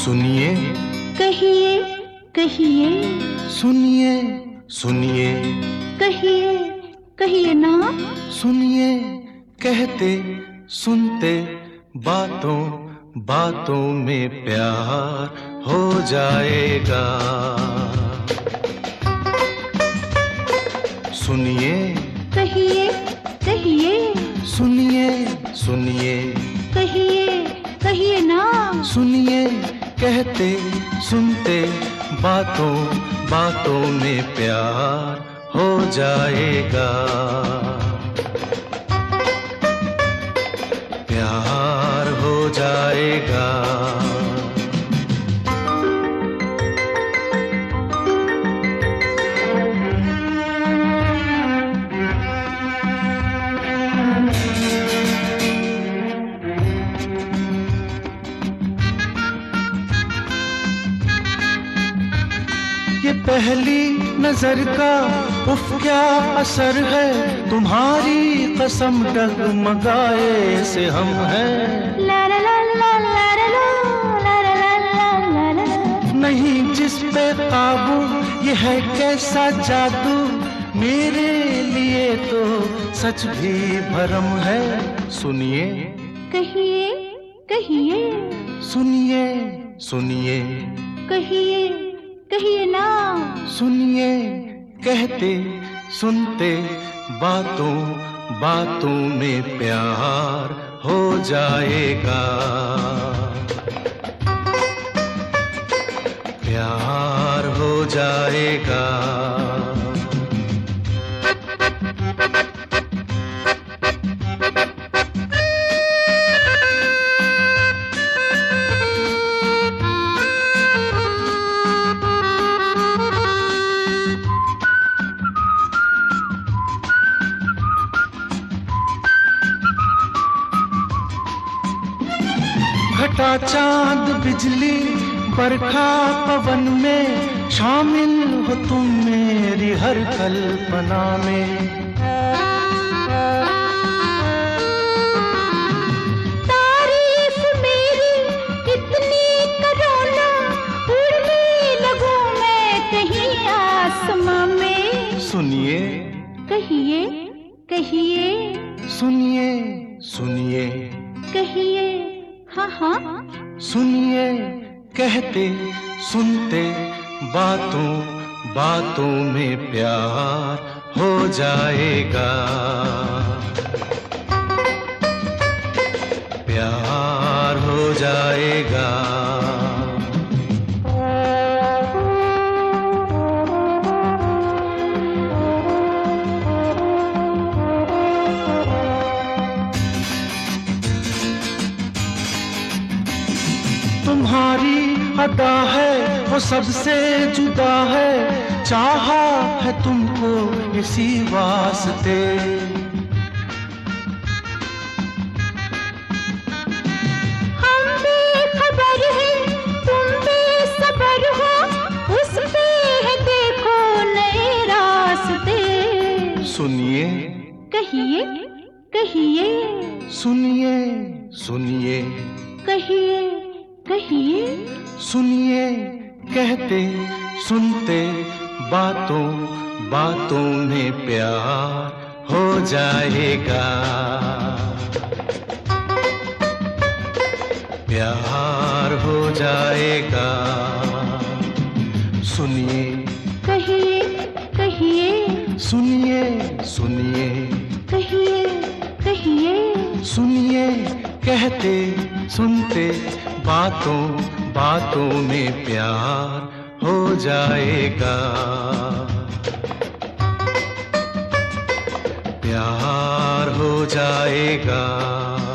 सुनिए, कहिए कहिए, सुनिए सुनिए, कहिए कहिए ना। सुनिए कहते सुनते बातों बातों में प्यार हो जाएगा। सुनिए, कहिए कहिए, सुनिए सुनिए, कहिए कहिए ना। सुनिए कहते सुनते बातों बातों में प्यार हो जाएगा। प्यार हो जाएगा। ये पहली नजर का उफ क्या असर है, तुम्हारी कसम डगमगाए से हम हैं। ला ला ला ला ला ला ला ला ला ला ला। नहीं जिस पे काबू, ये है कैसा जादू, मेरे लिए तो सच भी भरम है। सुनिए, कहिए कहिए, सुनिए सुनिए, कहिए कहिए ना। सुनिए कहते सुनते बातों बातों में प्यार हो जाएगा। प्यार हो जाएगा। घटा चांद बिजली बरखा पवन में, शामिल हो तुम मेरी हर कल्पना में। तारीफ मेरी कितनी करो ना, उड़ने लगूं मैं कहीं आसमां में। सुनिए, कहिए कहिए, सुनिए सुनिए, कहिए हाँ हाँ। सुनिए कहते सुनते बातों बातों में प्यार हो जाएगा। प्यार हो जाएगा। तुम्हारी अदा है वो सबसे जुदा है, चाहा है तुमको इसी वास्ते। हम बेखबर हैं तुम बेसबर हो, उस पे है देखो नए रास्ते। सुनिए, कहिए कहिए, सुनिए सुनिए, कहिए कहिए, सुनिए कहते सुनते बातों बातों में प्यार हो जाएगा। प्यार हो जाएगा। सुनिए, कहिए कहिए, सुनिए सुनिए, कहिए कहिए, सुनिए कहते सुनते बातों बातों में प्यार हो जाएगा। प्यार हो जाएगा।